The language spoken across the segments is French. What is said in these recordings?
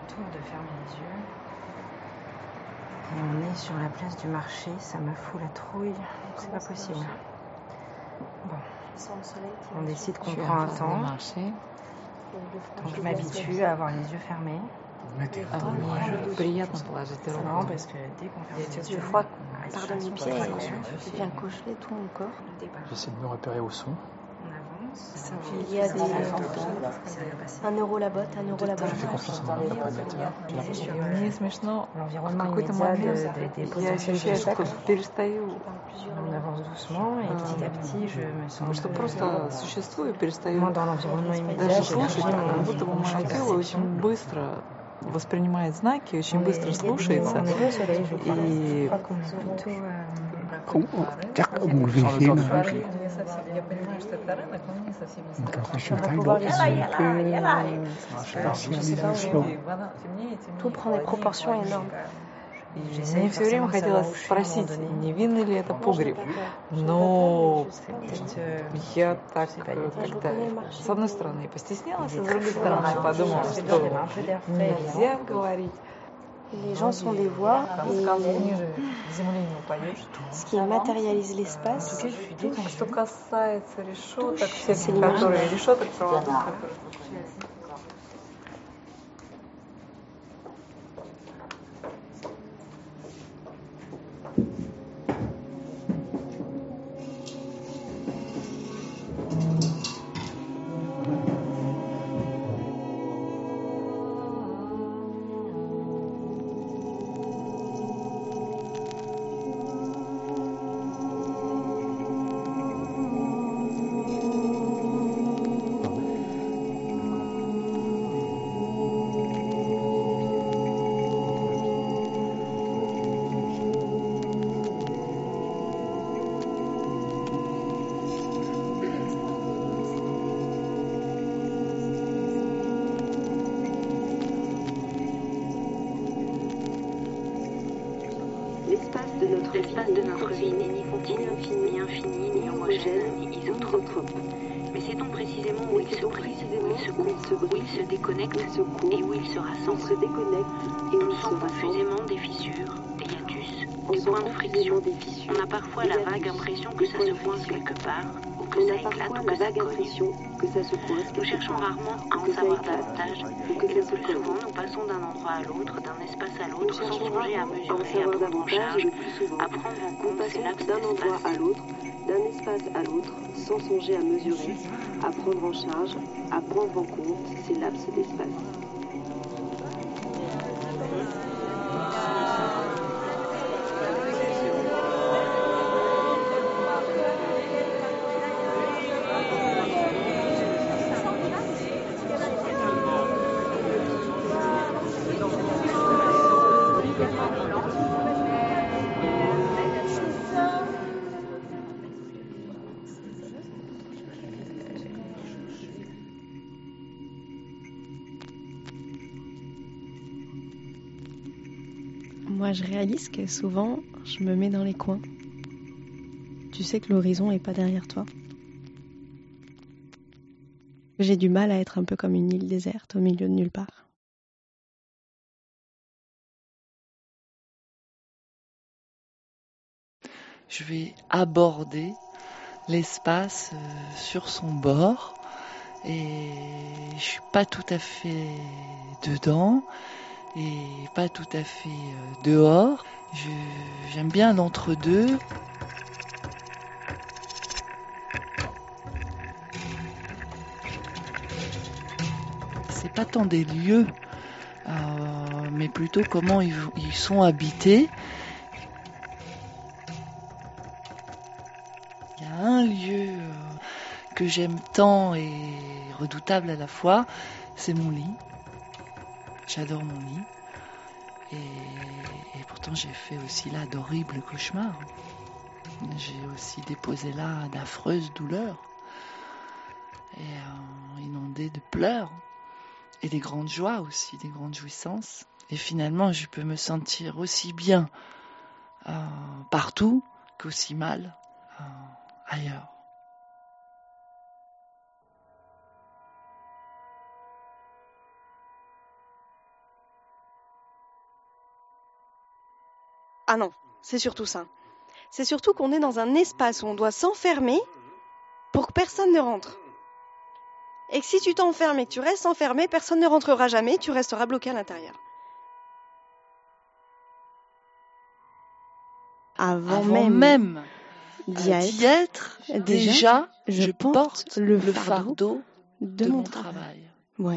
tour de fermer les yeux. Et on est sur la place du marché, ça me fout la trouille, c'est pas possible. Bon, on décide qu'on prend un temps. Donc je m'habitue à avoir les yeux fermés. Приятно положить руку. Non, parce que dès qu'on ferme les yeux, pardonne les pieds, je viens cocheler tout mon corps. J'essaie de me repérer au son. Il y a un euro la botte, un euro la botte. Je fais confiance à mon accompagnateur. Мне смешно, в l'environnement какой-то immédiat момент des я potentiels ощущаю, что obstacles. перестаю, On avance doucement et petit à petit je me sens что просто существую, перестаю moins dans l'environnement immédiat. даже J'ai слушать, élargi как будто бы mon champ мое тело очень perception. быстро воспринимает знаки, очень быстро слушается. On est au soleil, je crois. И Je crois qu'on est plutôt... не совсем, я понимаю, что это рынок, но мне совсем не Tout prend des proportions énormes. Мне все время хотелось спросить, не винный ли это погреб. Но я так как-то, с одной стороны, постеснялась, а с другой стороны, подумала, что нельзя говорить. Les gens sont des voix et ce qui matérialise l'espace, Что касается решеток, всех, которые решеток проводов, L'espace de notre vie n'est ni continu, ni infini, ni homogène, ni isotrope. Mais sait-on précisément où il se brise, où il se déconnecte et où il se rassemble? On sent confusément des fissures, des hiatus, des points de friction. On a parfois la vague impression que ça se coince quelque part, ou que ça éclate, ou que ça cogne. Nous cherchons rarement à en savoir davantage, et le plus souvent nous passons d'un endroit à l'autre, d'un espace à l'autre, sans songer à mesurer, à prendre en charge, à prendre en compte ces laps d'espace. D'un espace à l'autre, sans songer à mesurer, à prendre en charge, à prendre en compte ces laps d'espace. moi je réalise que souvent je me mets dans les coins. Tu sais que l'horizon est pas derrière toi. J'ai du mal à être un peu comme une île déserte au milieu de nulle part. Je vais aborder l'espace sur son bord et je suis pas tout à fait dedans et pas tout à fait dehors. J'aime bien l'entre-deux. C'est pas tant des lieux, mais plutôt comment ils sont habités. Il y a un lieu que j'aime tant et redoutable à la fois, c'est mon lit. J'adore mon lit. Et pourtant j'ai fait aussi là d'horribles cauchemars. J'ai aussi déposé là d'affreuses douleurs. Et inondé de pleurs. Et des grandes joies aussi, des grandes jouissances. Et finalement je peux me sentir aussi bien partout qu'aussi mal ailleurs. Ah non, c'est surtout ça. C'est surtout qu'on est dans un espace où on doit s'enfermer pour que personne ne rentre. Et que si tu t'enfermes et que tu restes enfermé, personne ne rentrera jamais, tu resteras bloqué à l'intérieur. Avant même d'y être, déjà, je porte le fardeau de mon travail. Ouais.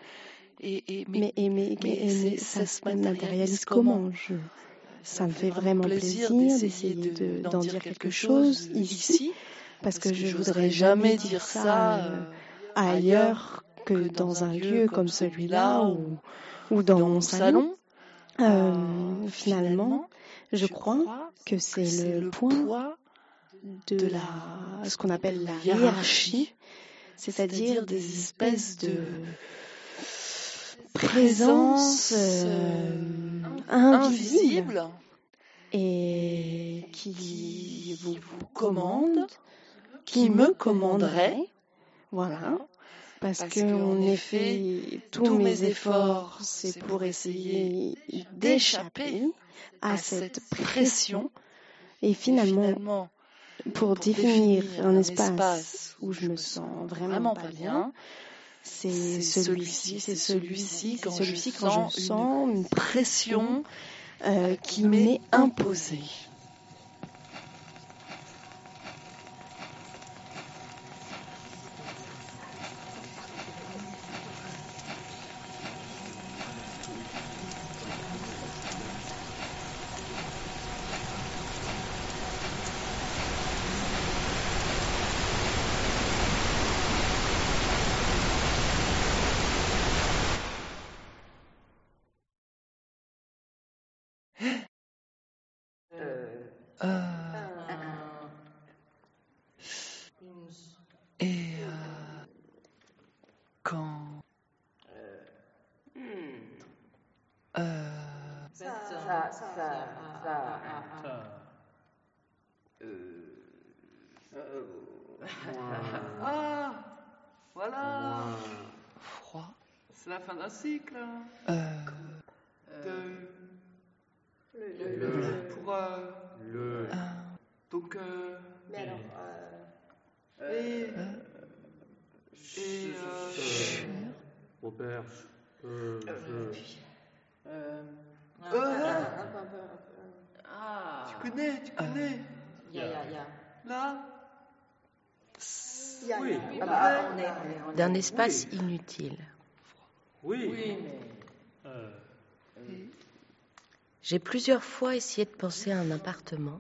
Mais ça se matérialise comment? Ça me fait vraiment plaisir d'essayer d'en dire quelque chose ici, parce que je voudrais jamais dire ça ailleurs que dans un lieu comme celui-là ou dans mon salon. Finalement, je crois que c'est le point de ce qu'on appelle la hiérarchie, c'est-à-dire des espèces de présence invisible et qui vous commande, qui me commanderait, voilà, parce que en effet, tous mes efforts, c'est pour essayer d'échapper à cette pression et finalement, pour définir un espace où je me sens vraiment pas bien, c'est celui-ci quand je sens une pression qui m'est imposée. Quand voilà. Froid. C'est la fin d'un cycle. Donc. Mais alors. Robert. Tu connais. Là. Oui. D'un espace inutile. Oui. J'ai plusieurs fois essayé de penser à un appartement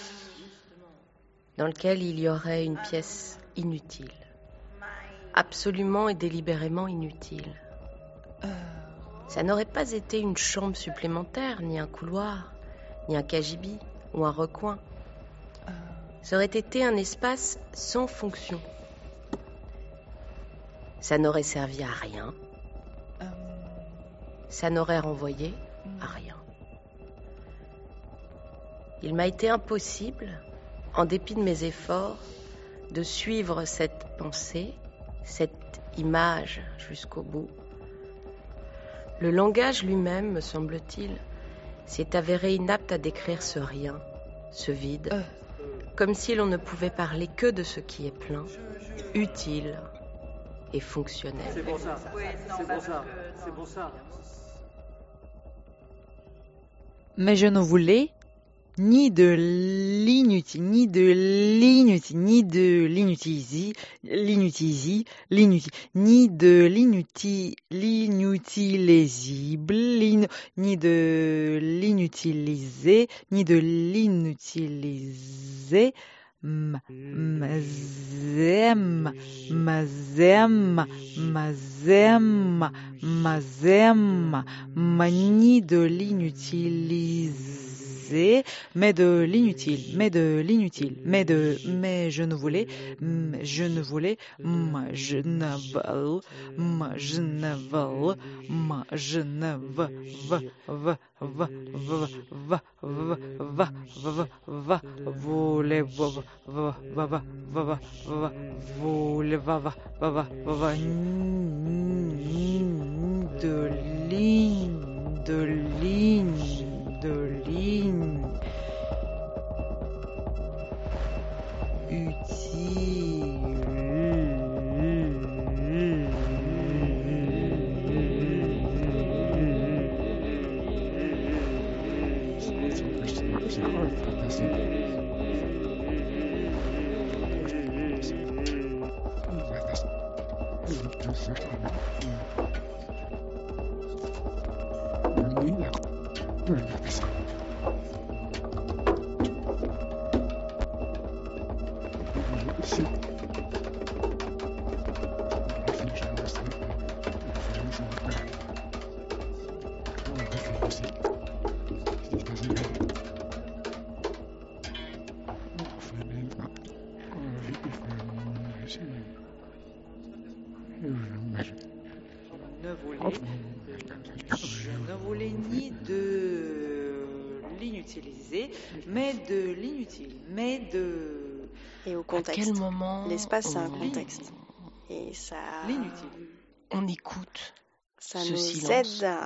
dans lequel il y aurait une pièce inutile. Absolument et délibérément inutile. Ça n'aurait pas été une chambre supplémentaire, ni un couloir, ni un cagibi ou un recoin. Ça aurait été un espace sans fonction. Ça n'aurait servi à rien. Ça n'aurait renvoyé à rien. Il m'a été impossible, en dépit de mes efforts, de suivre cette pensée, cette image jusqu'au bout. Le langage lui-même, me semble-t-il, s'est avéré inapte à décrire ce rien, ce vide, comme si l'on ne pouvait parler que de ce qui est plein, utile et fonctionnel. C'est pour ça. Mais je ne voulais ni de l'inutile, ni de l'inutile, ni de l'inutilisé, ni de l'inutilisible, ni de l'inutilisé, ni de l'inutilisé. Mazem, ni de l'inutilisé, mais je ne voulais, de ligne, Je ne voulais ni de l'inutiliser, mais de l'inutile, mais de... Et au contexte. À quel moment l'espace, c'est un contexte. Et ça... L'inutile. On écoute ça ce nous silence. aide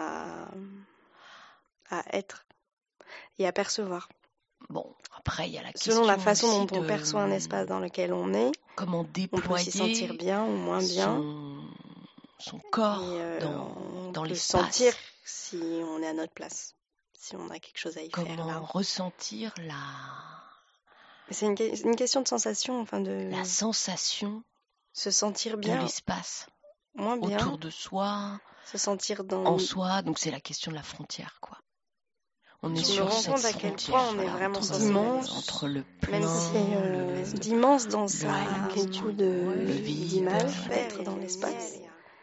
à être et à percevoir. Bon, après, il y a la question selon la façon aussi dont on perçoit un espace dans lequel on est, comment on peut déployer s'y sentir bien ou moins bien. Son corps dans l'espace. Sentir si on est à notre place, si on a quelque chose à y faire. Comment ressentir C'est une question de sensation, la sensation se sentir bien de l'espace, moins bien, autour de soi, se sentir en soi. Donc c'est la question de la frontière, quoi. On est sur cette frontière, à quel point on est vraiment immense entre le plein, même si d'immense dans sa beaucoup d'images, être dans l'espace.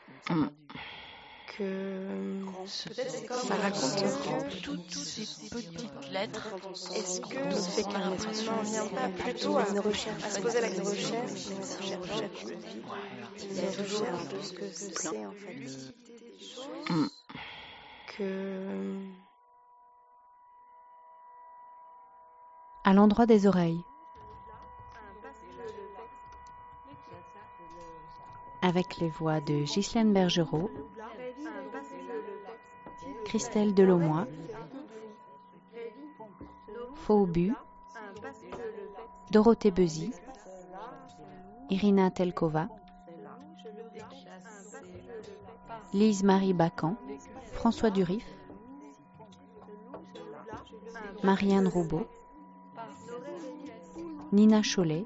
Que ça raconte toutes ces petites lettres. Est-ce que ça fait qu'un esprit n'en vient pas plutôt à se poser la question de ce que c'est en fait, que à l'endroit des oreilles, avec les voix de Ghislaine Bergerot, Christelle Delaumois, Faubu, Dorothée Bezy, Irina Telkova, Lise-Marie Bacan, François Durif, Marianne Roubaud, Nina Chollet,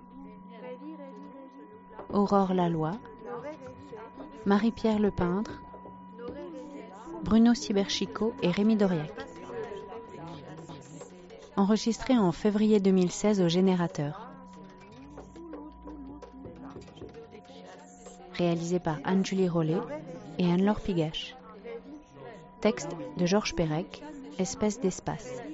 Aurore Laloy, Marie-Pierre Lepeintre, Bruno Ciberchico et Rémi Doriac. Enregistré en février 2016 au Générateur. Réalisé par Anne-Julie Rollet et Anne-Laure Pigache. Texte de Georges Perec, Espèce d'espace.